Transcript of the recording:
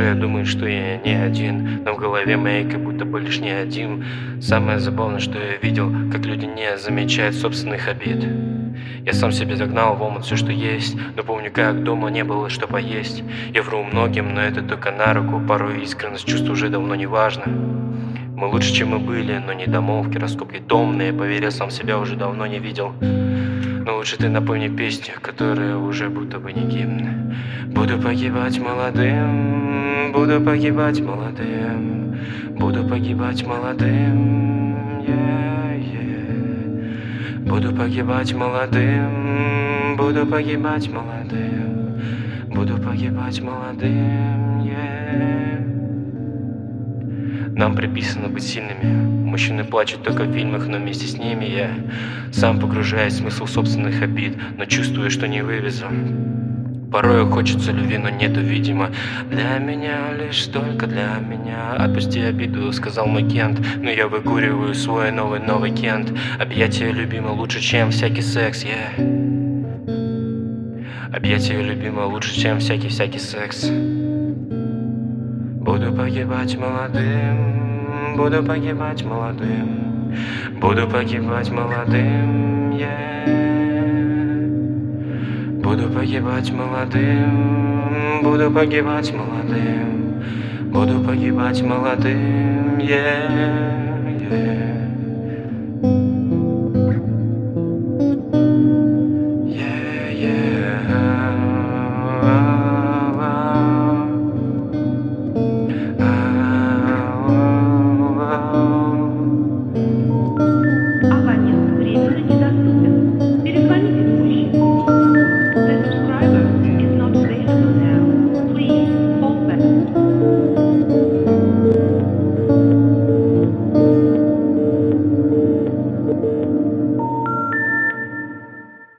душе думаю, что я не один, но в голове моей как будто бы лишь не один. Самое забавное, что я видел, как люди не замечают собственных обид. Я сам себе загнал в омут все, что есть, но помню, как дома не было что поесть. Я вру многим, но это только на руку, порой искренность чувств уже давно не важно. Мы лучше, чем мы были, но недомолвки, раскопки томные, поверь, я сам себя уже давно не видел. Но лучше ты напомни песню, которая уже будто бы не гимн. Буду погибать молодым, буду погибать молодым, буду погибать молодым, Буду погибать молодым, буду погибать молодым, буду погибать молодым, Нам приписано быть сильными. Мужчины плачут только в фильмах, но вместе с ними я сам погружаюсь в смысл собственных обид, но чувствую, что не вывезу. Порой хочется любви, но нету, видимо. Для меня, лишь только для меня. Отпусти обиду, сказал мой Кент, но я выкуриваю свой новый Кент. Объятия любимы лучше, чем всякий секс, Объятия любимы лучше, чем всякий секс. Буду погибать молодым, буду погибать молодым, буду погибать молодым, Буду погибать молодым, буду погибать молодым, буду погибать молодым,